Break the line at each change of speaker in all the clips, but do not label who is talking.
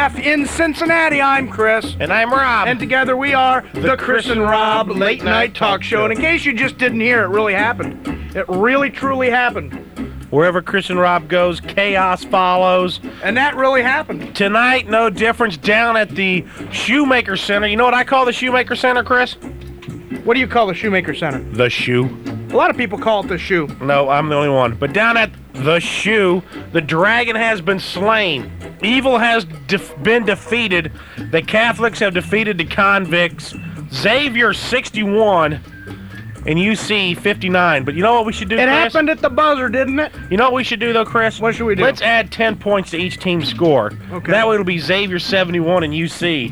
WAIF in Cincinnati. I'm Chris.
And I'm Rob.
And together we are the Chris and Rob Late Night Talk Show. And in case you just didn't hear, it really happened. It really, truly happened.
Wherever Chris and Rob goes, chaos follows.
And that really happened.
Tonight, no difference, down at the Shoemaker Center. You know what I call the Shoemaker Center, Chris?
What do you call the Shoemaker Center?
The Shoe.
A lot of people call it the Shoe.
No, I'm the only one. But down at the Shoe, the dragon has been slain. Evil has been defeated. The Catholics have defeated the convicts. Xavier 61 and UC 59. But you know what we should do,
It
Chris?
happened at the buzzer, didn't it?
You know what we should do, though, Chris?
What should we do?
Let's add 10 points to each team's score.
Okay.
That way it'll be Xavier 71 and UC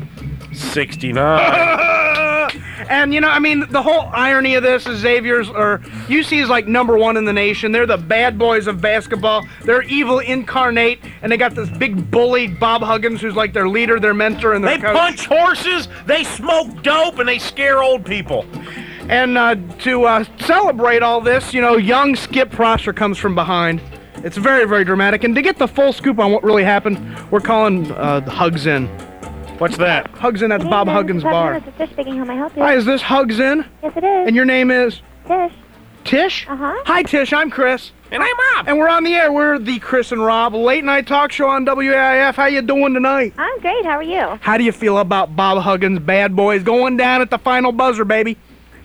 69.
And, you know, I mean, the whole irony of this is UC is like number one in the nation. They're the bad boys of basketball. They're evil incarnate, and they got this big bully, Bob Huggins, who's like their leader, their mentor, and their
They
coach.
punch horses, they smoke dope, and they scare old people.
And to celebrate all this, you know, young Skip Prosser comes from behind. It's very, very dramatic. And to get the full scoop on what really happened, we're calling Hugs In.
What's that?
Hugs In, that's Bob Huggins' bar.
This is Tish speaking. How may I help you?
Hi, is this Hugs In?
Yes, it is.
And your name is?
Tish.
Tish?
Uh-huh.
Hi, Tish. I'm Chris.
And I'm Rob.
And we're on the air. We're the Chris and Rob Late Night Talk Show on WAIF. How you doing tonight?
I'm great. How are you?
How do you feel about Bob Huggins' Bad Boys going down at the final buzzer, baby?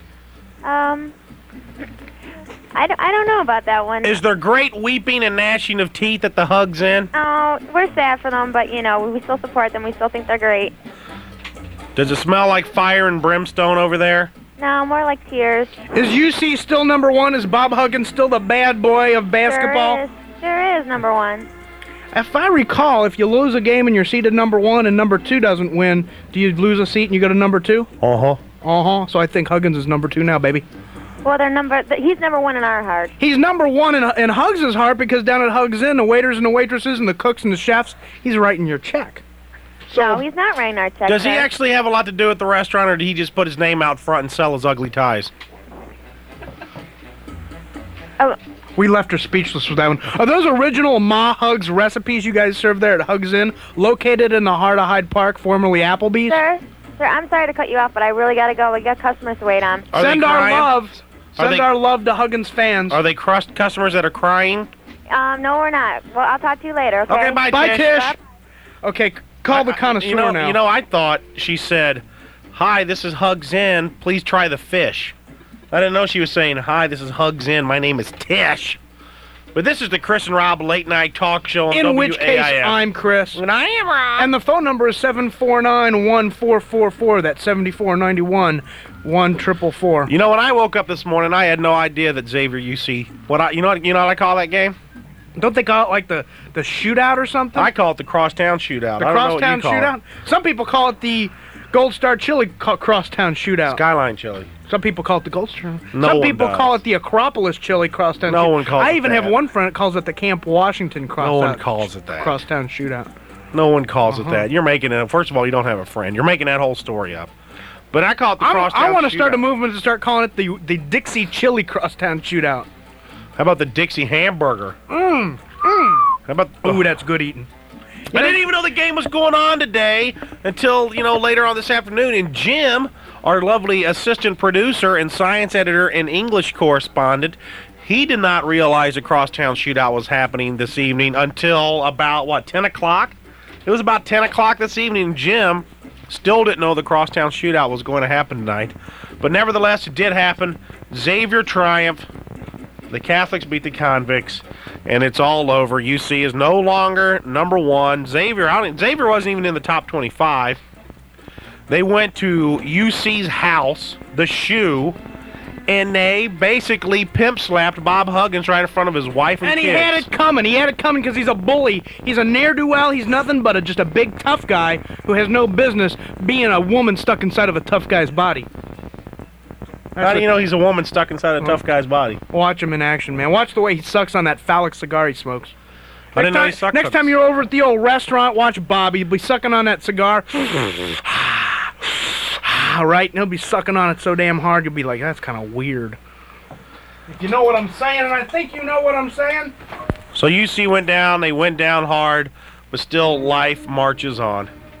I don't know about that one.
Is there great weeping and gnashing of teeth at the Hugs In?
Oh, we're sad for them, but, you know, we still support them. We still think they're great.
Does it smell like fire and brimstone over there?
No, more like tears.
Is UC still number one? Is Bob Huggins still the bad boy of basketball?
Sure is number one.
If I recall, if you lose a game and you're seated number one and number two doesn't win, do you lose a seat and you go to number two?
Uh-huh.
Uh-huh. So I think Huggins is number two now, baby.
Well, he's number one in our heart.
He's number one in Hugs' heart because down at Hugs In, the waiters and the waitresses and the cooks and the chefs, he's writing your check. So,
No, he's not writing our check.
Does he
sir.
actually have a lot to do with the restaurant, or did he just put his name out front and sell his ugly ties?
Oh,
we left her speechless with that one. Are those original Ma Hugs recipes you guys serve there at Hugs In, located in the heart of Hyde Park, formerly Applebee's?
Sir, I'm sorry to cut you off, but I really got to go. We got customers to wait on.
Are they
Send our
crying?
love. Send
they-
our love to Huggins fans.
Are they crust customers that are crying?
No, we're not. Well, I'll talk to you later, okay?
Okay, bye,
Bye,
Tish.
Tish. Okay, call the connoisseur now.
You know, I thought she said, "Hi, this is Hugs In. Please try the fish." I didn't know she was saying, "Hi, this is Hugs In. My name is Tish." But this is the Chris and Rob Late Night Talk Show on
In
WAIF.
which case, I'm Chris.
And I am Rob.
And the phone number is 749-1444. That's 7491-1444.
You know, when I woke up this morning, I had no idea that Xavier UC. You know what I call that game?
Don't they call it like the shootout or something?
I call it the Crosstown Shootout.
The
I don't know what
Crosstown
you call
Shootout? Some people call it the Gold Star Chili Crosstown Shootout.
Skyline Chili.
Some people call it the Gold Star.
No
Some
one
people
does.
call it the Acropolis Chili Crosstown
No
Shootout.
one calls
I
it
even
that.
have one friend that calls it the Camp Washington Crosstown.
No one calls it that.
Crosstown Shootout.
No one calls it that. You're making it. First of all, you don't have a friend. You're making that whole story up. But I call it the Crosstown
I want to start a
Shootout.
movement to start calling it the Dixie Chili Crosstown Shootout.
How about the Dixie Hamburger? How about?
Ooh, that's good eating.
I didn't even know the game was going on today until, later on this afternoon. And Jim, our lovely assistant producer and science editor and English correspondent, he did not realize the Crosstown Shootout was happening this evening until about, 10 o'clock? It was about 10 o'clock this evening. Jim still didn't know the Crosstown Shootout was going to happen tonight. But nevertheless, it did happen. Xavier triumphed. The Catholics beat the convicts, and it's all over. UC is no longer number one. Xavier wasn't even in the top 25. They went to UC's house, the Shoe, and they basically pimp-slapped Bob Huggins right in front of his wife and kids.
And he had it coming. He had it coming because he's a bully. He's a ne'er-do-well. He's nothing but just a big tough guy who has no business being a woman stuck inside of a tough guy's body.
How do you know he's a woman stuck inside a tough guy's body?
Watch him in action, man. Watch the way he sucks on that phallic cigar he smokes.
I didn't know he sucked
Next
on
time
it.
you're over at the old restaurant, watch Bobby. He'll be sucking on that cigar. Right? And he'll be sucking on it so damn hard, you'll be like, that's kind of weird. If you know what I'm saying, and I think you know what I'm saying.
So UC went down. They went down hard, but still life marches on.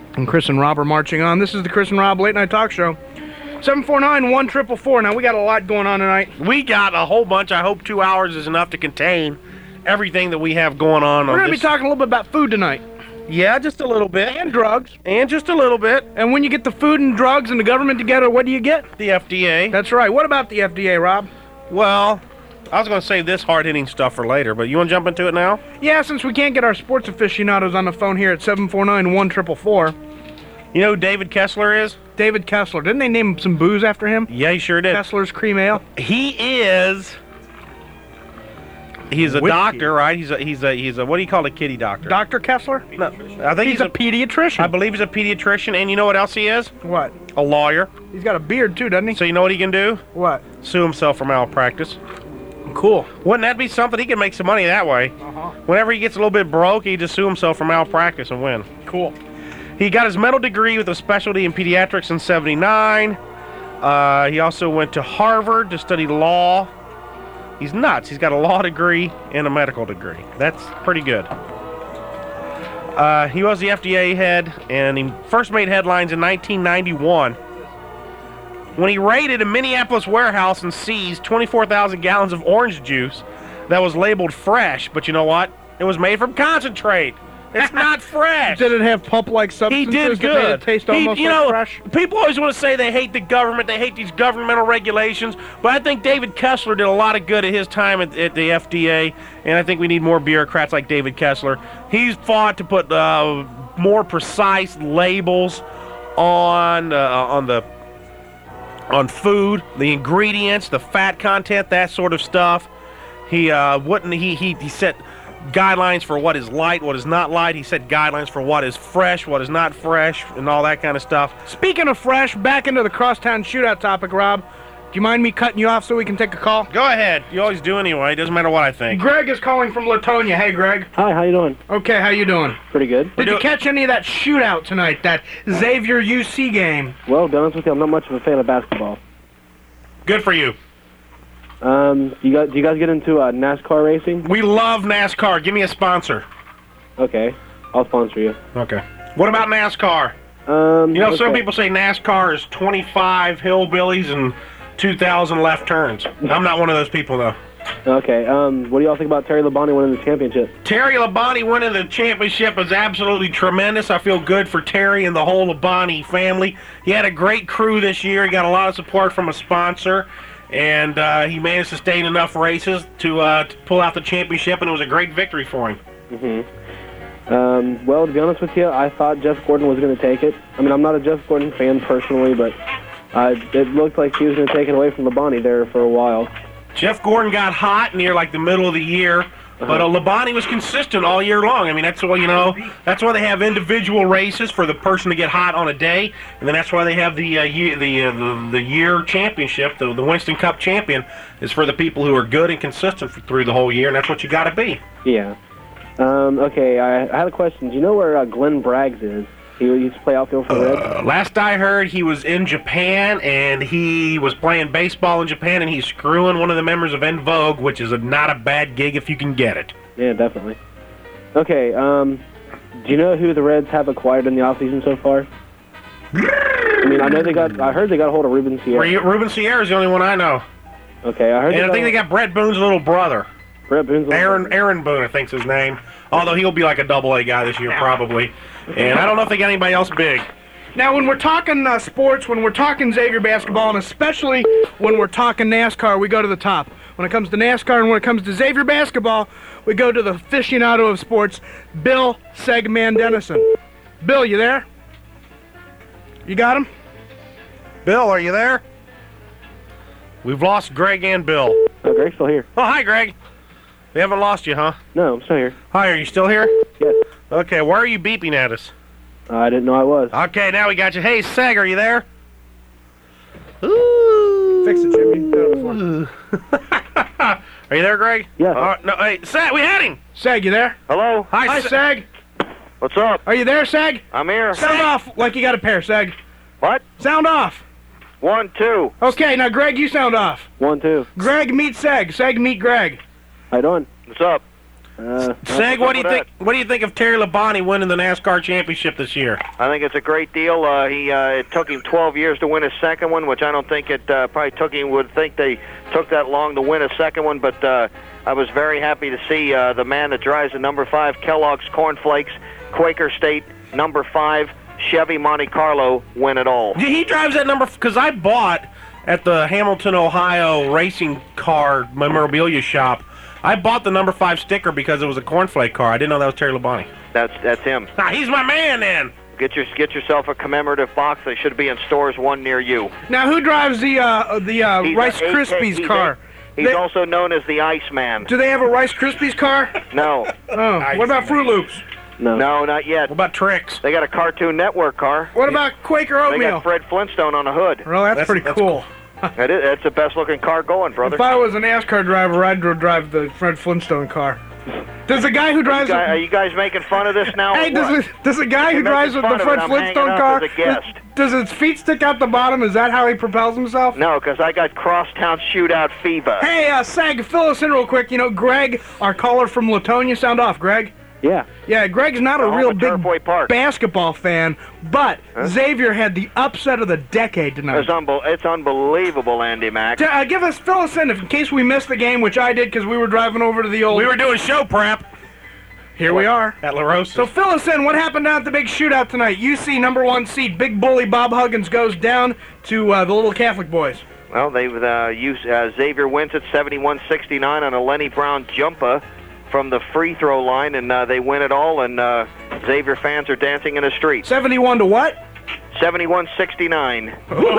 And Chris and Rob are marching on. This is the Chris and Rob Late Night Talk Show. 749-1444. Now, we got a lot going on tonight.
We got a whole bunch. I hope 2 hours is enough to contain everything that we have going on.
We're going to be talking a little bit about food tonight.
Yeah, just a little bit.
And drugs.
And just a little bit.
And when you get the food and drugs and the government together, what do you get?
The FDA.
That's right. What about the FDA, Rob?
Well, I was going to save this hard-hitting stuff for later, but you want to jump into it now?
Yeah, since we can't get our sports aficionados on the phone here at 749-1444.
You know who David Kessler is?
David Kessler. Didn't they name some booze after him?
Yeah, he sure did.
Kessler's Cream Ale.
He's a
Whiskey.
Doctor, right? He's a what do you call a kitty doctor?
Dr. Kessler?
No, I think
He's a pediatrician.
I believe he's a pediatrician, and you know what else he is?
What?
A lawyer.
He's got a beard too, doesn't he?
So you know what he can do?
What?
Sue himself for malpractice.
Cool.
Wouldn't that be something? He can make some money that way.
Uh-huh.
Whenever he gets a little bit broke, he just sue himself for malpractice and win.
Cool.
He got his medical degree with a specialty in pediatrics in '79. He also went to Harvard to study law. He's nuts. He's got a law degree and a medical degree. That's pretty good. He was the FDA head, and he first made headlines in 1991 when he raided a Minneapolis warehouse and seized 24,000 gallons of orange juice that was labeled fresh. But you know what? It was made from concentrate. It's not fresh.
Did it have pulp-like
He
substances
did
that made
good.
it taste almost like fresh?
People always want to say they hate the government, they hate these governmental regulations, but I think David Kessler did a lot of good at his time at the FDA, and I think we need more bureaucrats like David Kessler. He's fought to put more precise labels on food, the ingredients, the fat content, that sort of stuff. He set guidelines for what is light, what is not light. He set guidelines for what is fresh, what is not fresh, and all that kind of stuff.
Speaking of fresh, back into the crosstown shootout topic, Rob. Do you mind me cutting you off so we can take a call?
Go ahead. You always do anyway. It doesn't matter what I think.
Greg is calling from Latonia. Hey, Greg.
Hi, how you doing?
Okay, how you doing?
Pretty good.
Did you catch any of that shootout tonight, that Xavier UC game?
Well, to be honest with you, I'm not much of a fan of basketball.
Good for you.
Do you guys get into NASCAR racing?
We love NASCAR. Give me a sponsor.
Okay, I'll sponsor you.
Okay. What about NASCAR? Some people say NASCAR is 25 hillbillies and 2,000 left turns. I'm not one of those people, though.
Okay, what do y'all think about Terry Labonte winning the championship?
Terry Labonte winning the championship is absolutely tremendous. I feel good for Terry and the whole Labonte family. He had a great crew this year. He got a lot of support from a sponsor, and he managed to stay in enough races to pull out the championship, and it was a great victory for him.
Mm-hmm. Well, to be honest with you, I thought Jeff Gordon was going to take it. I mean, I'm not a Jeff Gordon fan personally, but it looked like he was going to take it away from Labonte there for a while.
Jeff Gordon got hot near like the middle of the year, but Labonte was consistent all year long. I mean, that's why that's why they have individual races for the person to get hot on a day, and then that's why they have the year championship. The Winston Cup champion is for the people who are good and consistent through the whole year, and that's what you got to be.
Yeah. Okay, I had a question. Do you know where Glenn Braggs is? He used to play outfield for the Reds?
Last I heard, he was in Japan, and he was playing baseball in Japan, and he's screwing one of the members of En Vogue, which is not a bad gig if you can get it.
Yeah, definitely. Okay, do you know who the Reds have acquired in the offseason so far? I mean, I heard they got a hold of Ruben Sierra.
Ruben Sierra's the only one I know.
Okay, I heard.
And I think they got Brett Boone's little brother.
Brett Boone's little brother.
Aaron Boone, I think's his name. Although he'll be like a double-A guy this year, probably. And I don't know if they got anybody else big.
Now, when we're talking sports, when we're talking Xavier basketball, and especially when we're talking NASCAR, we go to the top. When it comes to NASCAR and when it comes to Xavier basketball, we go to the aficionado of sports, Bill Segman Dennison. Bill, you there? You got him?
Bill, are you there? We've lost Greg and Bill.
Oh, Greg's still here.
Oh, hi, Greg. We haven't lost you, huh?
No, I'm still here.
Hi, are you still here?
Yes.
Okay, why are you beeping at us?
I didn't know I was.
Okay, now we got you. Hey, Seg, are you there? Ooh.
Fix it, Jimmy. Get on the floor.
Are you there, Greg?
Yeah.
No, hey, Seg, we had him.
Seg, you there?
Hello?
Hi, Seg.
What's up?
Are you there, Seg?
I'm here.
Sound off like you got a pair, Seg.
What?
Sound off.
1, 2.
Okay, now, Greg, you sound off.
1, 2.
Greg, meet Seg. Seg, meet Greg.
How you doing?
What's up?
Seg, what do you think? What do you think of Terry Labonte winning the NASCAR championship this year?
I think it's a great deal. It took him 12 years to win his second one, which I don't think it probably took him. Would think they took that long to win a second one, but I was very happy to see the man that drives the number 5 Kellogg's Corn Flakes, Quaker State number 5 Chevy Monte Carlo win it all.
He drives that number because I bought at the Hamilton, Ohio racing car memorabilia shop. I bought the number 5 sticker because it was a cornflake car. I didn't know that was Terry Labonte.
That's him.
He's my man then.
Get yourself a commemorative box. They should be in stores one near you.
Now, who drives the Rice Krispies car?
He's also known as the Iceman.
Do they have a Rice Krispies car?
No.
Oh, what about Fruit Loops?
No, not yet.
What about Trix?
They got a Cartoon Network car.
What about Quaker
They
Oatmeal?
got Fred Flintstone on the hood.
Well, that's pretty cool.
That's the best looking car going, brother.
If I was a NASCAR driver, I'd drive the Fred Flintstone car. Does the guy who drives...
Are you guys making fun of this now?
Hey, does the guy who drives the Fred Flintstone car... Does his feet stick out the bottom? Is that how he propels himself?
No, because I got crosstown shootout fever.
Hey, Sag, fill us in real quick. You know, Greg, our caller from Latonia, sound off, Greg.
Yeah.
Yeah, Greg's not a real big
Turfway Park.
basketball fan, but Xavier had the upset of the decade tonight.
It's unbelievable, Andy Mack.
Fill us in in case we missed the game, which I did because we were driving over to the old...
We were doing show prep.
Here we are.
At La Rosa.
So fill us in. What happened down at the big shootout tonight? UC number 1 seed, big bully Bob Huggins goes down to the little Catholic boys.
Well, Xavier wins at 71-69 on a Lenny Brown jumper from the free throw line, and they win it all, and Xavier fans are dancing in the streets.
71 to what?
71-69.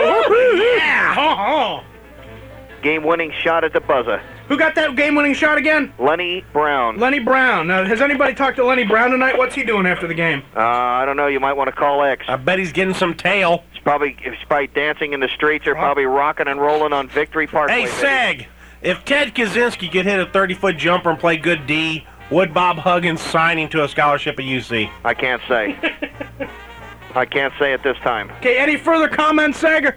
Yeah!
Game-winning shot at the buzzer.
Who got that game-winning shot again?
Lenny Brown.
Lenny Brown. Now, has anybody talked to Lenny Brown tonight? What's he doing after the game?
I don't know. You might want to call X.
I bet he's getting some tail.
He's probably dancing in the streets or probably rocking and rolling on Victory Park.
Hey, Sag, if Ted Kaczynski could hit a 30-foot jumper and play good D, would Bob Huggins sign him to a scholarship at UC?
I can't say. I can't say at this time.
Okay, any further comments, Sager?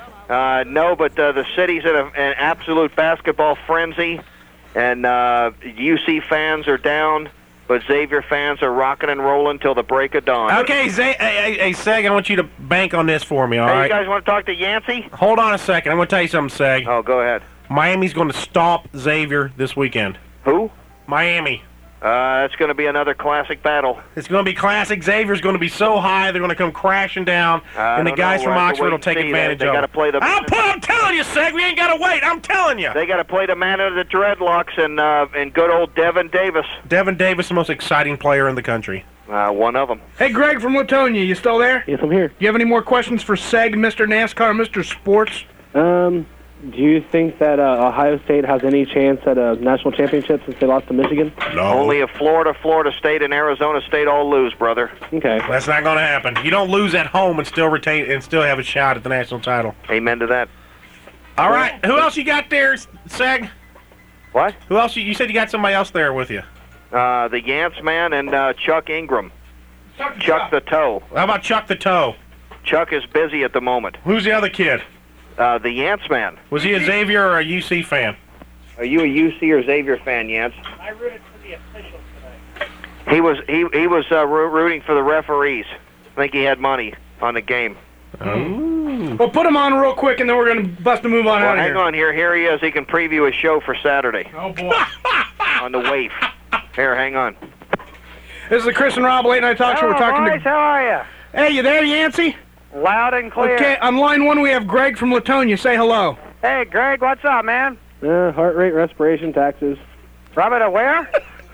No, but the city's in an absolute basketball frenzy, and UC fans are down, but Xavier fans are rocking and rolling till the break of dawn.
Okay, hey, Sag, I want you to bank on this for me, all right?
You guys want to talk to Yancey?
Hold on a second. I'm going to tell you something, Sag.
Oh, go ahead.
Miami's going to stomp Xavier this weekend.
Who?
Miami.
That's going to be another classic battle.
It's going to be classic. Xavier's going to be so high, they're going to come crashing down, and the guys from Oxford will take advantage of it. I'm telling you, Seg, we ain't got to wait. I'm telling you.
They got to play the man of the dreadlocks and good old Devin Davis.
Devin Davis, the most exciting player in the country.
One of them.
Hey, Greg from Latonia, you still there?
Yes, I'm here.
Do you have any more questions for Seg, Mr. NASCAR, Mr. Sports?
Do you think that Ohio State has any chance at a national championship since they lost to Michigan?
No.
Only if Florida State, and Arizona State all lose, brother.
Okay.
That's not going to happen. You don't lose at home and still have a shot at the national title.
Amen to that.
All right. Who else you got there, Seg?
What?
Who else? You said you got somebody else there with you.
The Yance man and Chuck Ingram. Chuck the Toe.
How about Chuck the Toe?
Chuck is busy at the moment.
Who's the other kid?
The Yance man.
Was he a Xavier or a UC fan?
Are you a UC or Xavier fan, Yance?
I rooted for the officials tonight.
He was rooting for the referees. I think he had money on the game.
Well, put him on real quick, and then we're going to bust a move on out of here.
Hang on here. Here he is. He can preview his show for Saturday.
Oh, boy.
On the waif. Here, hang on.
This is the Chris and Rob Late Night Talk Show. We're talking
boys, how are you?
Hey, you there, Yancey?
Loud and clear.
Okay, on line 1 we have Greg from Latonia. Say hello.
Hey, Greg, what's up, man?
Heart rate, respiration, taxes.
Rub it to where?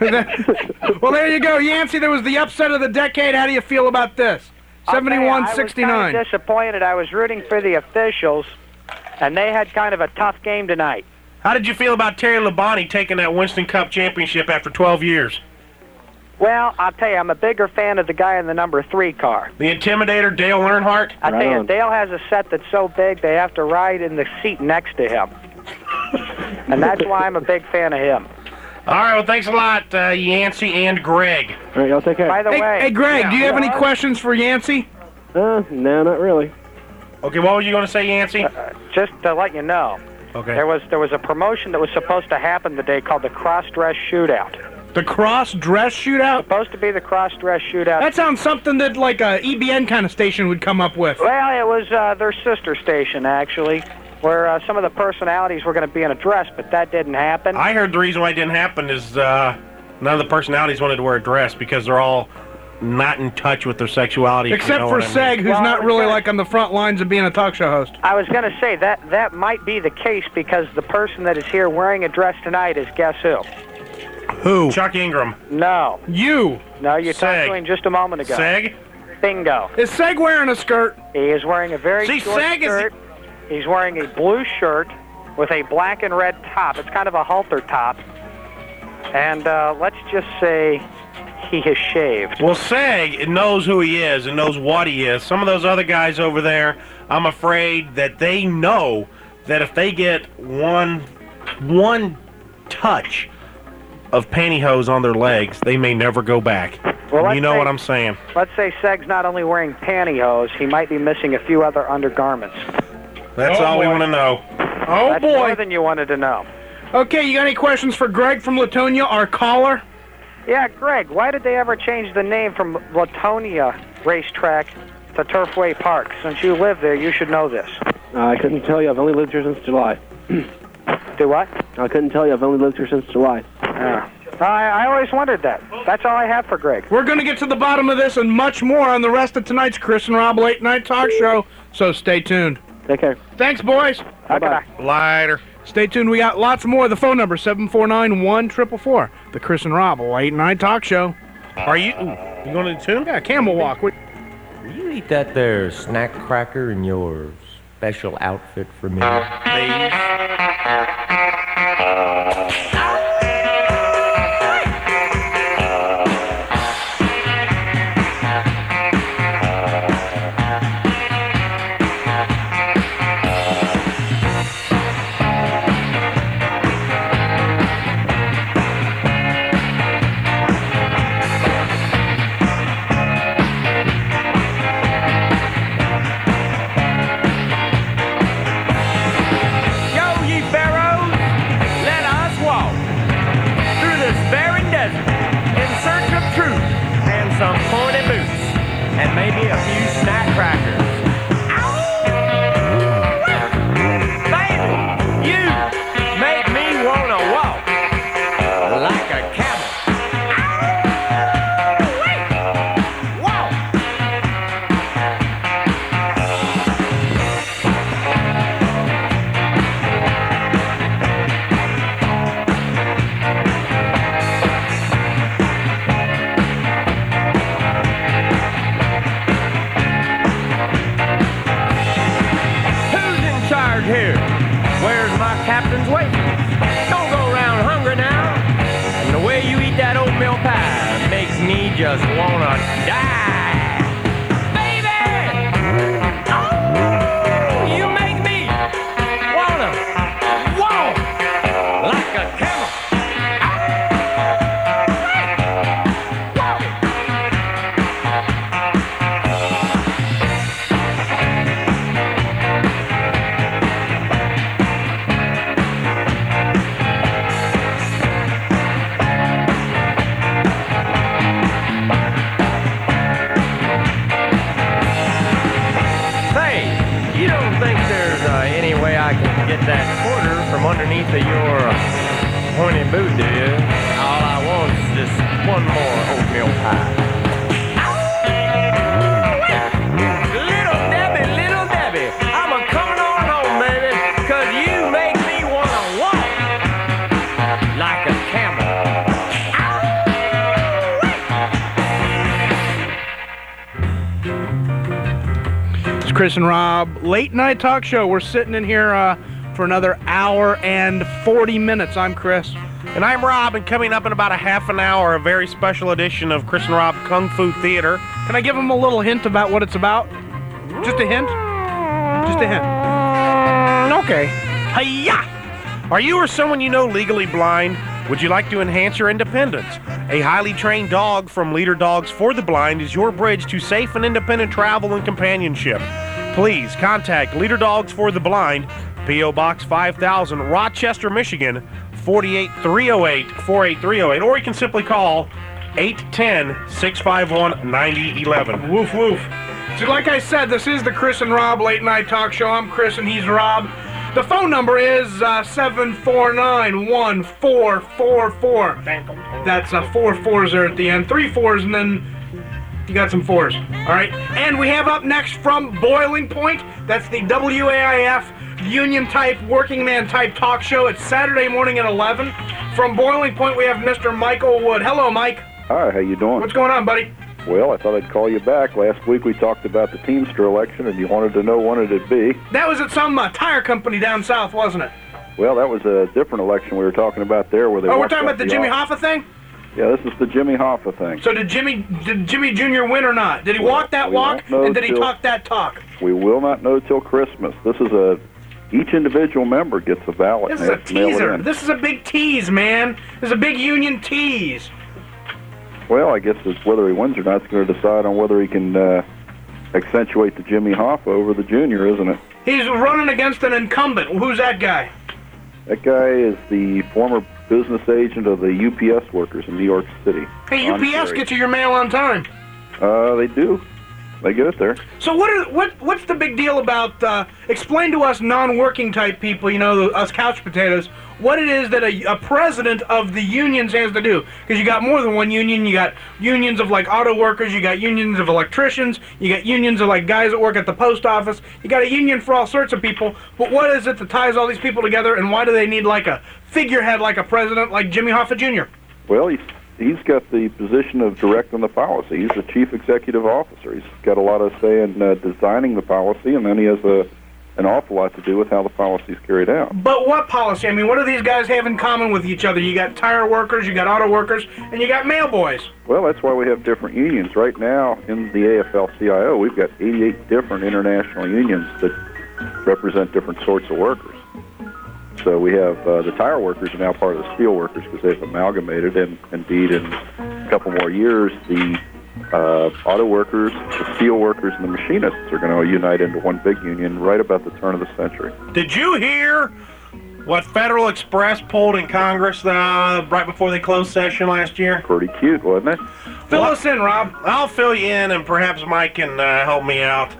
Well, there you go, Yancey. There was the upset of the decade. How do you feel about this? 71-69.
I was kind of disappointed. I was rooting for the officials, and they had kind of a tough game tonight.
How did you feel about Terry Labonte taking that Winston Cup championship after 12 years?
Well, I'll tell you, I'm a bigger fan of the guy in the number 3 car.
The Intimidator, Dale Earnhardt?
I'll tell you, Dale has a set that's so big they have to ride in the seat next to him. And that's why I'm a big fan of him.
All right, well, thanks a lot, Yancey and Greg.
All right, y'all take care.
By the way...
Hey, Greg, do you have any questions for Yancey?
No, not really.
Okay, what were you going to say, Yancey?
Just to let you know,
okay.
there was a promotion that was supposed to happen today called the Cross-Dress Shootout.
The cross-dress shootout?
Supposed to be the cross-dress shootout.
That sounds something that like a EBN kind of station would come up with.
Well, it was their sister station, actually, where some of the personalities were going to be in a dress, but that didn't happen.
I heard the reason why it didn't happen is none of the personalities wanted to wear a dress because they're all not in touch with their sexuality.
Except for Seg, who's not really like on the front lines of being a talk show host.
I was going to say that might be the case because the person that is here wearing a dress tonight is guess who?
Who?
Chuck Ingram.
No.
You.
No, you talked to him just a moment ago.
Seg?
Bingo.
Is Seg wearing a skirt?
He is wearing a very short
Seg
skirt. He's wearing a blue shirt with a black and red top. It's kind of a halter top. And let's just say he has shaved.
Well, Seg knows who he is and knows what he is. Some of those other guys over there, I'm afraid that they know that if they get one touch of pantyhose on their legs, they may never go back.
Well,
you know what I'm saying.
Let's say Seg's not only wearing pantyhose, he might be missing a few other undergarments.
That's all we want to know.
Oh,
That's
boy.
more than you wanted to know.
Okay, you got any questions for Greg from Latonia, our caller?
Yeah, Greg, why did they ever change the name from Latonia Racetrack to Turfway Park? Since you live there, you should know this.
I couldn't tell you. I've only lived here since July.
Do what?
I couldn't tell you. I've only lived here since July.
I always wondered that. That's all I have for Greg.
We're going to get to the bottom of this and much more on the rest of tonight's Chris and Rob Late Night Talk Show, so stay tuned.
Take care.
Thanks, boys.
Bye-bye.
Later.
Stay tuned. We got lots more. The phone number, 749-1444. The Chris and Rob Late Night Talk Show.
Are you going to tune?
Yeah, Camel Walk.
Will you eat that there snack cracker in your special outfit for me?
Please.
Some pointy boots and maybe a few snack crackers. Baby, you make me wanna walk like a camel. Walk. Here, where's my captain's waiting? Don't go around hungry now. And the way you eat that oatmeal pie makes me just wanna die. Baby! Oh, you make me wanna walk like a camel. Any way I can get that quarter from underneath of your pointy boot, do you? All I want is just one more oatmeal pie. Little Debbie, I'm a-coming on home, baby, 'cause you make me wanna walk like a camel.
Chris and Rob Late Night Talk Show. We're sitting in here for another hour and 40 minutes. I'm Chris.
And I'm Rob, and coming up in about a half an hour, a very special edition of Chris and Rob Kung Fu Theater.
Can I give them a little hint about what it's about? Just a hint? Just a hint. Okay.
Hi-ya! Are you or someone you know legally blind? Would you like to enhance your independence? A highly trained dog from Leader Dogs for the Blind is your bridge to safe and independent travel and companionship. Please contact Leader Dogs for the Blind, P.O. Box 5000, Rochester, Michigan, 888-308-4838, or you can simply call 810-651-9011.
Woof, woof. So like I said, this is the Chris and Rob Late Night Talk Show. I'm Chris and he's Rob. The phone number is 749-1444. That's 4 4s there at the end. 3 4s, and then you got some 4s. All right? And we have up next from Boiling Point. That's the WAIF union-type, working-man-type talk show. It's Saturday morning at 11. From Boiling Point, we have Mr. Michael Wood. Hello, Mike.
Hi, how you doing?
What's going on, buddy?
Well, I thought I'd call you back. Last week we talked about the Teamster election, and you wanted to know when it'd be.
That was at some tire company down south, wasn't it?
Well, that was a different election we were talking about there. Where they
we're talking about the Jimmy Hoffa thing?
Yeah, this is the Jimmy Hoffa thing.
So did Jimmy Jr. win or not? Did he walk that walk, and did he talk that talk?
We will not know till Christmas. This is each individual member gets a ballot.
This is a teaser. This is a big tease, man. This is a big union tease.
Well, I guess it's whether he wins or not is going to decide on whether he can accentuate the Jimmy Hoffa over the junior, isn't it?
He's running against an incumbent. Who's that guy?
That guy is the former business agent of the UPS workers in New York City.
Hey, UPS gets you your mail on time.
They do. They get it there.
So what's the big deal about, explain to us non-working type people, us couch potatoes, what it is that a president of the unions has to do. Because you got more than one union. You got unions of like auto workers, you got unions of electricians, you got unions of like guys that work at the post office. You got a union for all sorts of people. But what is it that ties all these people together, and why do they need like a figurehead like a president like Jimmy Hoffa Jr.?
Well, he's got the position of directing the policy. He's the chief executive officer. He's got a lot of say in designing the policy, and then he has an awful lot to do with how the policy is carried out.
But what policy? I mean, what do these guys have in common with each other? You got tire workers, you got auto workers, and you got mail boys.
Well, that's why we have different unions. Right now, in the AFL-CIO, we've got 88 different international unions that represent different sorts of workers. So we have the tire workers are now part of the steel workers because they've amalgamated, and indeed in a couple more years, the auto workers, the steel workers, and the machinists are going to unite into one big union right about the turn of the century.
Did you hear what Federal Express pulled in Congress right before they closed session last year?
Pretty cute, wasn't it?
Fill us in, Rob.
I'll fill you in, and perhaps Mike can help me out.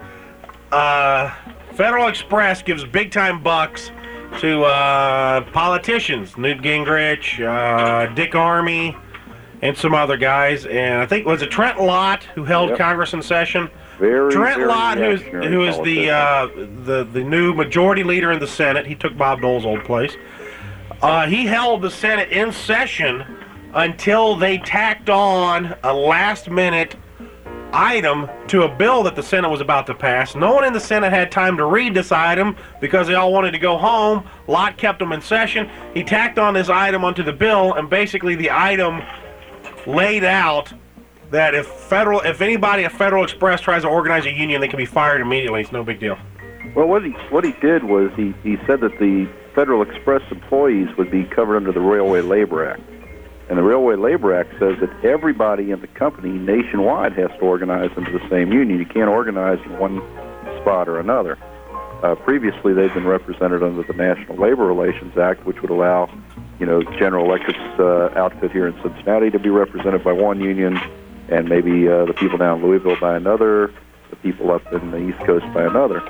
Federal Express gives big-time bucks to politicians, Newt Gingrich, Dick Armey, and some other guys. And I think, was it Trent Lott who held Congress in session? Trent Lott, who is the new majority leader in the Senate. He took Bob Dole's old place. He held the Senate in session until they tacked on a last-minute item to a bill that the Senate was about to pass. No one in the Senate had time to read this item because they all wanted to go home. Lott kept them in session. He tacked on this item onto the bill, and basically the item laid out that if anybody at Federal Express tries to organize a union, they can be fired immediately. It's no big deal.
Well, what he did was he said that the Federal Express employees would be covered under the Railway Labor Act. And the Railway Labor Act says that everybody in the company nationwide has to organize into the same union. You can't organize in one spot or another. Previously, they've been represented under the National Labor Relations Act, which would allow, General Electric's outfit here in Cincinnati to be represented by one union, and maybe the people down in Louisville by another, the people up in the East Coast by another.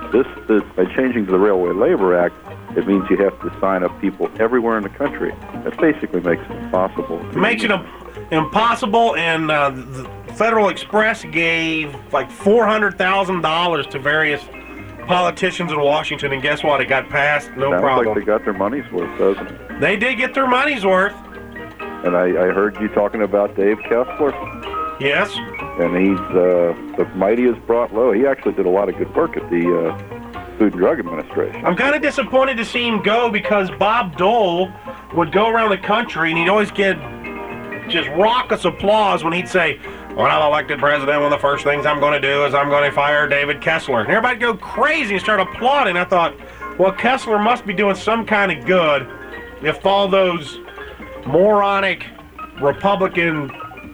By changing to the Railway Labor Act, it means you have to sign up people everywhere in the country. That basically makes it impossible.
It makes it impossible, and the Federal Express gave like $400,000 to various politicians in Washington, and guess what? It got passed, no problem.
Sounds like they got their money's worth, doesn't it?
They did get their money's worth.
And I heard you talking about Dave Kessler.
Yes.
And he's the mighty is brought low. He actually did a lot of good work at the Food and Drug Administration.
I'm kind of disappointed to see him go because Bob Dole would go around the country and he'd always get just raucous applause when he'd say, when I'm elected president, one of the first things I'm going to do is I'm going to fire David Kessler. And everybody would go crazy and start applauding. I thought, well, Kessler must be doing some kind of good if all those moronic Republican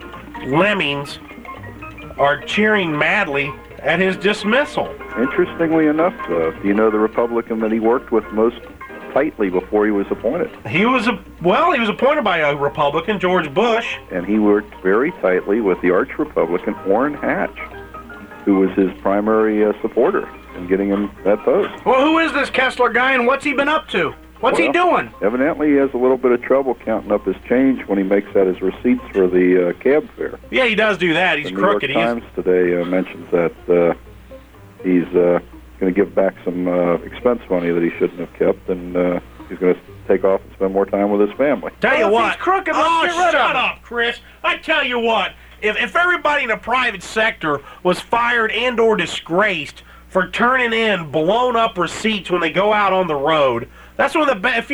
lemmings are cheering madly at his dismissal.
Interestingly enough, do you know the Republican that he worked with most tightly before he was appointed.
He was appointed by a Republican, George Bush.
And he worked very tightly with the arch-Republican Orrin Hatch, who was his primary supporter in getting him that post.
Well, who is this Kessler guy, and what's he been up to? What's he doing?
Evidently, he has a little bit of trouble counting up his change when he makes out his receipts for the cab fare.
Yeah, he does do that. He's crooked.
The New York Times today mentions that he's going to give back some expense money that he shouldn't have kept, and he's going to take off and spend more time with his family.
Tell you what.
He's crooked. Let's get rid of him.
Shut up, Chris. I tell you what. If everybody in the private sector was fired and or disgraced for turning in blown up receipts when they go out on the road, that's one of the if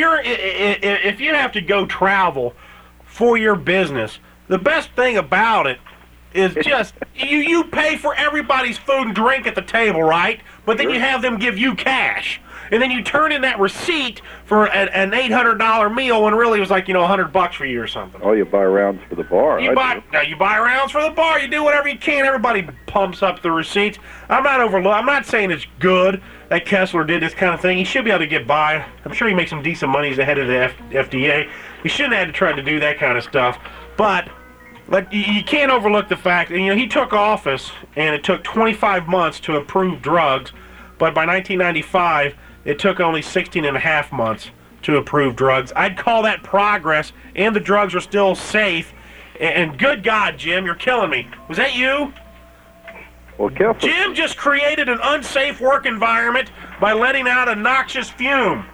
you have to go travel for your business, the best thing about it is just you pay for everybody's food and drink at the table, right? But then you have them give you cash. And then you turn in that receipt for an $800 meal when really it was like, $100 for you or something.
Oh, you buy rounds for the bar.
You buy rounds for the bar. You do whatever you can. Everybody pumps up the receipts. I'm not saying it's good that Kessler did this kind of thing. He should be able to get by. I'm sure he makes some decent money as the head of the FDA. He shouldn't have had to try to do that kind of stuff. But you can't overlook the fact that he took office and it took 25 months to approve drugs, but by 1995 it took only 16 and a half months to approve drugs. I'd call that progress, and the drugs are still safe. And good God, Jim, you're killing me. Was that you?
Well, Kessler.
Jim just created an unsafe work environment by letting out a noxious fume.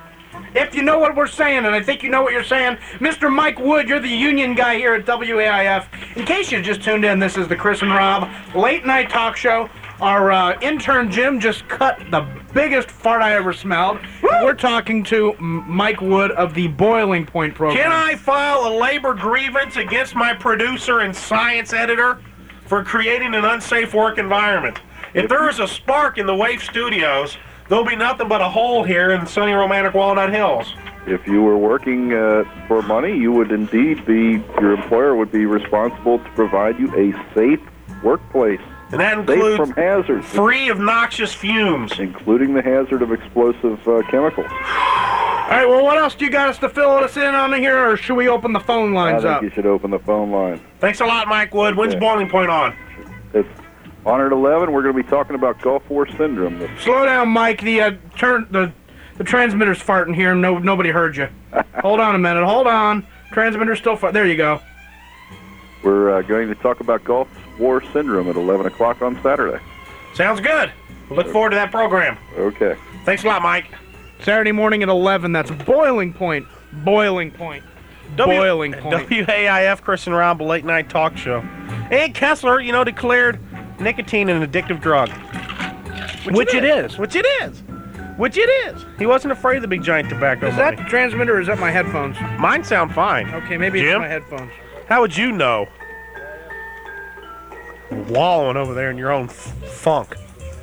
If you know what we're saying, and I think you know what you're saying, Mr. Mike Wood, you're the union guy here at WAIF. In case you just tuned in, this is the Chris and Rob Late Night Talk Show. Our intern Jim just cut the biggest fart I ever smelled. We're talking to Mike Wood of the Boiling Point program.
Can I file a labor grievance against my producer and science editor for creating an unsafe work environment? If there is a spark in the WAIF studios, there'll be nothing but a hole here in sunny romantic Walnut Hills.
If you were working for money, you would indeed your employer would be responsible to provide you a safe workplace.
And that includes
safe from hazards,
free of noxious fumes,
including the hazard of explosive chemicals.
All right, well, what else do you got us to fill us in on here, or should we open the phone lines up?
I think you should open the phone line.
Thanks a lot, Mike Wood. When's Boiling Point on?
It's on at 11. We're going to be talking about Gulf War syndrome.
Slow down, Mike. The transmitter's farting here. Nobody heard you. Hold on a minute. Hold on. Transmitter's still farting. There you go.
We're going to talk about Gulf War syndrome at 11 o'clock on Saturday.
Sounds good. Look forward to that program.
Okay.
Thanks a lot, Mike.
Saturday morning at 11. That's Boiling Point. Boiling Point. Boiling Point.
WAIF Chris and Rob Late Night Talk Show. And Kessler, declared nicotine an addictive drug. Which it is. He wasn't afraid of the big giant tobacco
money. Is that the transmitter or is that my headphones?
Mine sound fine.
Okay, maybe
Jim?
It's my headphones.
How would you know? Wallowing over there in your own funk.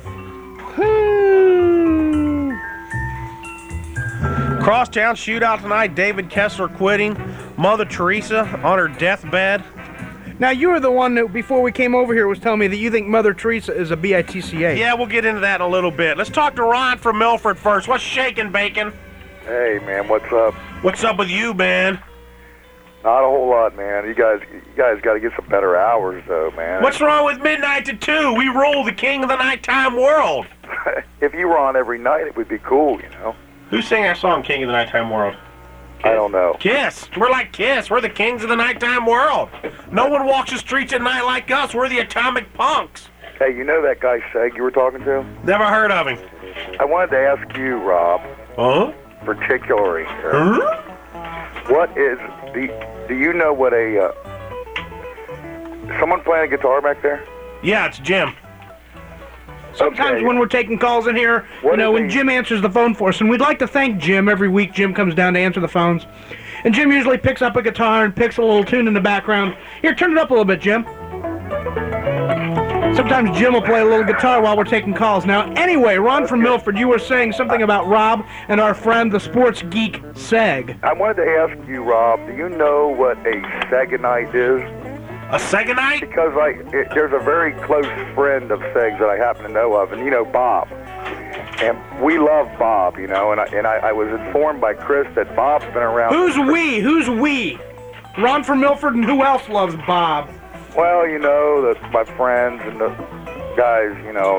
Crosstown shootout tonight. David Kessler quitting. Mother Teresa on her deathbed.
Now, you were the one that, before we came over here, was telling me that you think Mother Teresa is a BITCA.
Yeah, we'll get into that in a little bit. Let's talk to Ron from Milford first. What's shaking, Bacon?
Hey, man, what's up?
What's up with you, man?
Not a whole lot, man. You guys got to get some better hours, though, man.
What's wrong with midnight to 2? We rule the king of the nighttime world.
If you were on every night, it would be cool,
Who sang our song, King of the Nighttime World?
Kiss. I don't know.
Kiss. We're like Kiss. We're the kings of the nighttime world. No one walks the streets at night like us. We're the atomic punks.
Hey, you know that guy Seg you were talking to?
Never heard of him.
I wanted to ask you, Rob.
Huh?
Particularly.
Huh?
What is... Do you know what a... someone playing a guitar back there?
Yeah, it's Jim.
Sometimes when we're taking calls in here, when Jim answers the phone for us, and we'd like to thank Jim. Every week Jim comes down to answer the phones. And Jim usually picks up a guitar and picks a little tune in the background. Here, turn it up a little bit, Jim. Sometimes Jim will play a little guitar while we're taking calls. Now, anyway, Ron from Milford, you were saying something about Rob and our friend, the sports geek, Seg.
I wanted to ask you, Rob, do you know what a Segonite is?
A Segonite?
Because there's a very close friend of Seg's that I happen to know of, and Bob. And we love Bob, and I was informed by Chris that Bob's been around.
Who's we? Who's we? Ron from Milford, and who else loves Bob?
Well, my friends and the guys,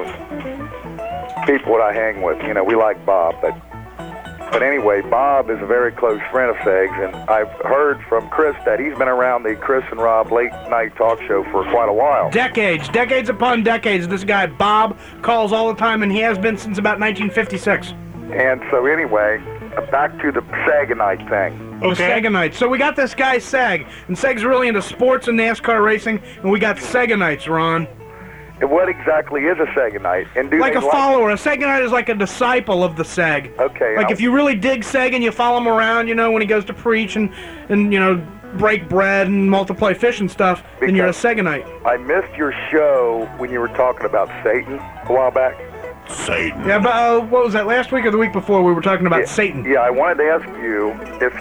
people that I hang with, we like Bob. But anyway, Bob is a very close friend of Seg's, and I've heard from Chris that he's been around the Chris and Rob late night talk show for quite a while.
Decades upon decades. This guy, Bob, calls all the time, and he has been since about 1956.
And so anyway, back to the Saganite thing.
The Saganites. So we got this guy, Seg, and Seg's really into sports and NASCAR racing, and we got Saganites, Ron.
And what exactly is a Saganite? And
like a follower. A Saganite is like a disciple of the Seg.
Okay.
Like if you really dig Seg and you follow him around, when he goes to preach and break bread and multiply fish and stuff, then you're a Saganite.
I missed your show when you were talking about Satan a while back.
Satan.
Yeah, but what was that, last week or the week before we were talking about Satan?
Yeah, I wanted to ask you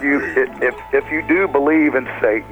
if you do believe in Satan.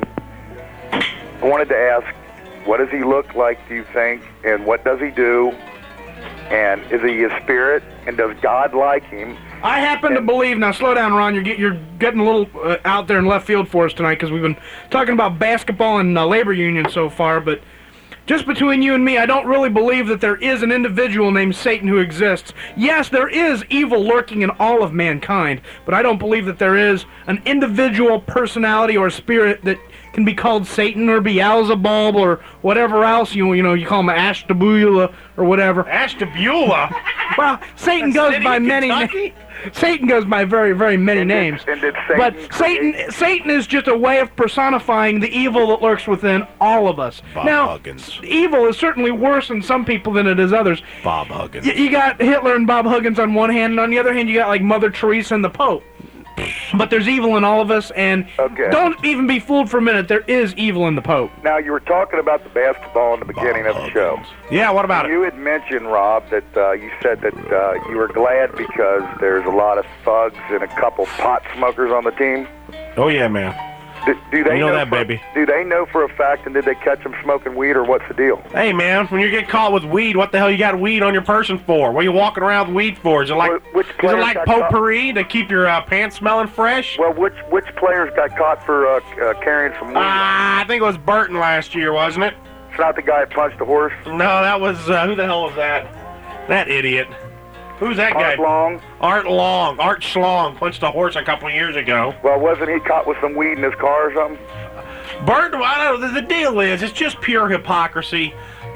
I wanted to ask, what does he look like, do you think, and what does he do? And is he a spirit? And does God like him?
I happen to believe, now slow down, Ron, you're getting a little out there in left field for us tonight because we've been talking about basketball and labor union so far, but just between you and me, I don't really believe that there is an individual named Satan who exists. Yes, there is evil lurking in all of mankind, but I don't believe that there is an individual personality or spirit that can be called Satan or Beelzebub or whatever else you call him, Ashtabula or whatever.
Ashtabula?
Well, Satan goes by many names. Satan goes by very, very many names. But Satan is just a way of personifying the evil that lurks within all of us.
Bob
now,
Huggins.
Evil is certainly worse in some people than it is others.
Bob Huggins.
You got Hitler and Bob Huggins on one hand, and on the other hand, you got like Mother Teresa and the Pope. But there's evil in all of us, and don't even be fooled for a minute. There is evil in the Pope.
Now, you were talking about the basketball in the beginning of the show.
Yeah, what about it?
You had mentioned, Rob, that you said that you were glad because there's a lot of thugs and a couple pot smokers on the team.
Oh, yeah, man.
Do they
know that, baby?
Do they know for a fact, and did they catch them smoking weed, or what's the deal?
Hey, man, when you get caught with weed, what the hell you got weed on your person for? What are you walking around with weed for? Is it like potpourri to keep your pants smelling fresh?
Well, which players got caught for carrying some weed?
I think it was Burton last year, wasn't it?
It's not the guy that punched the horse?
No, that was, who the hell was that? That idiot. Who's that guy?
Art Long.
Art Schlong punched a horse a couple of years ago.
Well, wasn't he caught with some weed in his car or something?
Burton, I don't know. The deal is, it's just pure hypocrisy.